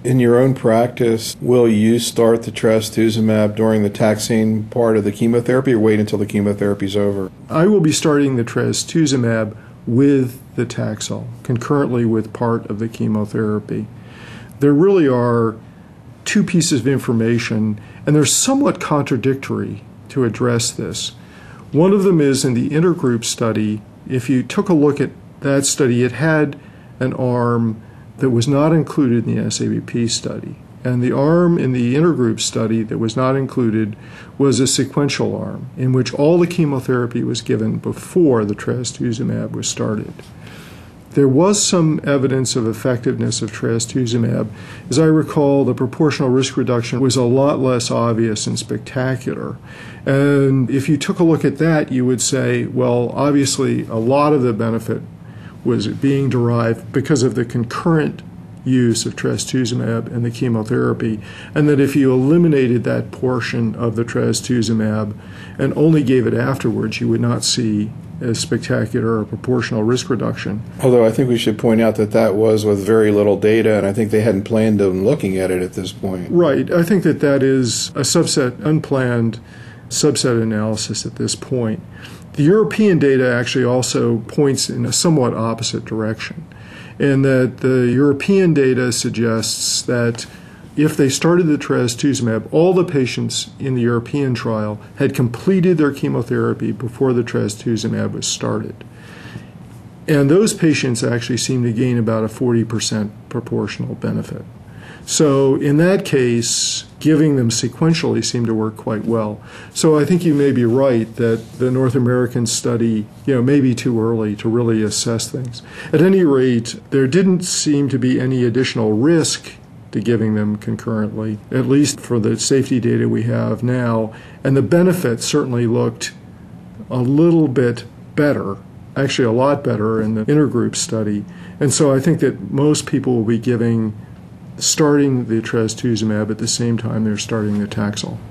In your own practice, will you start the trastuzumab during the taxane part of the chemotherapy or wait until the chemotherapy is over? I will be starting the trastuzumab with the Taxol, concurrently with part of the chemotherapy. There really are two pieces of information, and they're somewhat contradictory to address this. One of them is in the intergroup study. If you took a look at that study, it had an arm that was not included in the SABP study. And the arm in the intergroup study that was not included was a sequential arm in which all the chemotherapy was given before the trastuzumab was started. There was some evidence of effectiveness of trastuzumab. As I recall, the proportional risk reduction was a lot less obvious and spectacular. And if you took a look at that, you would say, well, obviously a lot of the benefit was being derived because of the concurrent use of trastuzumab and the chemotherapy, and that if you eliminated that portion of the trastuzumab and only gave it afterwards, you would not see a spectacular or proportional risk reduction. Although I think we should point out that that was with very little data, and I think they hadn't planned on looking at it at this point. Right. I think that that is a subset, unplanned subset analysis at this point. The European data actually also points in a somewhat opposite direction, in that the European data suggests that if they started the trastuzumab, all the patients in the European trial had completed their chemotherapy before the trastuzumab was started. And those patients actually seem to gain about a 40% proportional benefit. So in that case, giving them sequentially seemed to work quite well. So I think you may be right that the North American study, may be too early to really assess things. At any rate, there didn't seem to be any additional risk to giving them concurrently, at least for the safety data we have now. And the benefit certainly looked a little bit better, actually a lot better in the intergroup study. And so I think that most people will be starting the trastuzumab at the same time they're starting the Taxol.